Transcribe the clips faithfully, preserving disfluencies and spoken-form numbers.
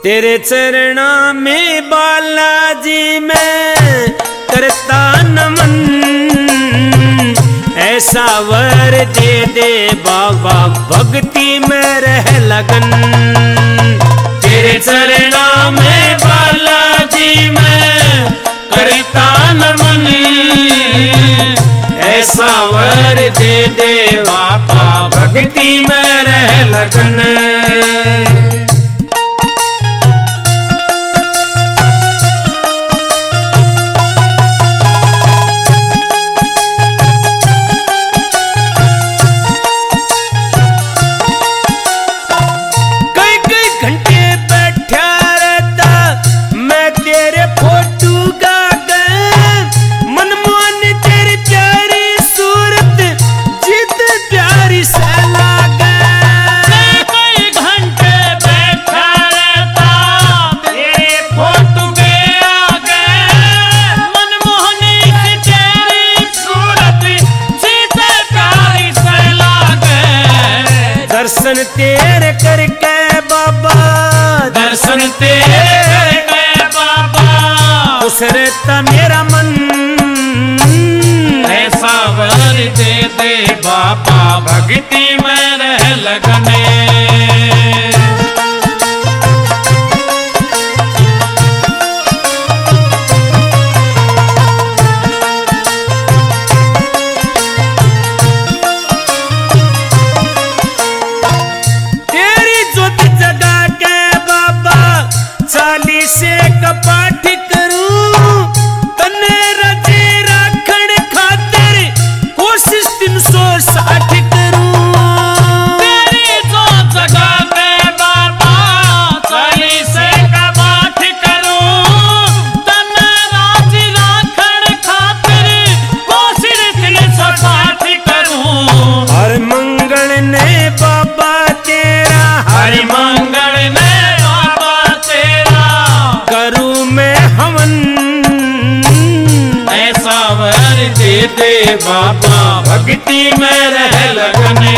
तेरे चरणा में बालाजी मैं करता नमन, ऐसा वर दे दे बाबा भक्ति में रह लगन। तेरे चरणा में बालाजी मैं करता नमन, ऐसा वर दे दे बाबा भक्ति में रह लगन। दर्शन तेरे करके बाबा, दर्शन तेरे करके बाबा, खुश रहता मेरा मन, ऐसा वर दे दे बाबा भक्ति में रह लगने। से कपाठ करूं तने रजे राखण खातिर कोशिश तीन सौ साठ करूं। तेरी जो जगह पे बाबा चाली से कपाठ करूं तने राजी राखण खातिर कोशिश तीन सौ साठ करूं। हर मंगल ने बाबा तेरा, हर मंगल ने दे दे बाबा भक्ति में रह लगने।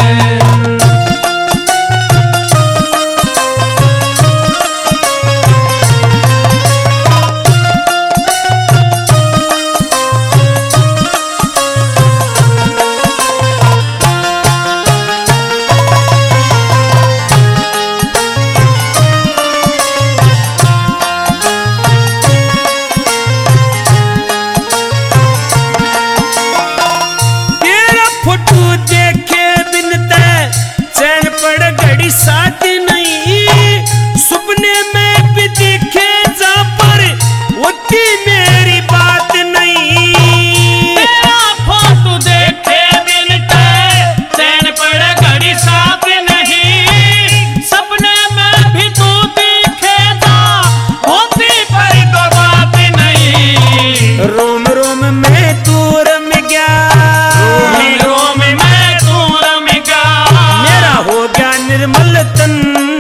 साथ नहीं सुपने में भी दिखे जा पर होती मेरी बात नहीं। तेरा फोटो देखे बिन चैन पड़ घड़ी साथ नहीं, सपने में भी तू दिखे जा होती पर तो बात नहीं। रोम रोम में तू रम गया, रोम रोम में तू रम गया, मेरा हो गया निर्मल तन,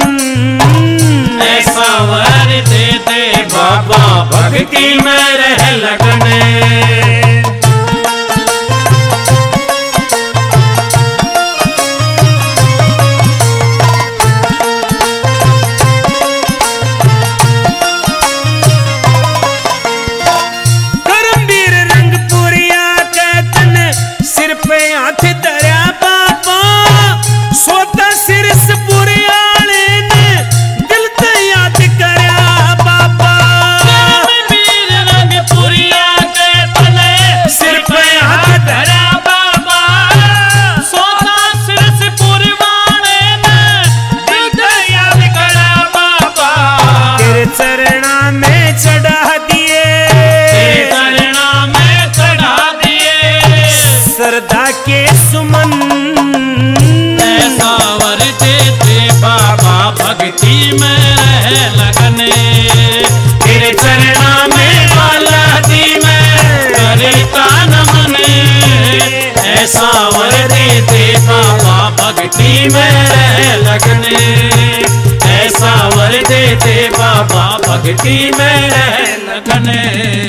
ऐसा वर दे दे बाबा भक्ति में रह लगने। करमवीर रंगपुरिया के तन सिर पे हाथ धरा बाबा, सोता सिर से श्रद्धा के सुमन, ऐसा वर दे दे बाबा भक्ति में रह लगने। तेरे चरणा में बालाजी में करता नमन, ऐसा वर दे दे बाबा भक्ति में रह लगने। ऐसा वर दे दे बाबा भक्ति में रह लगने।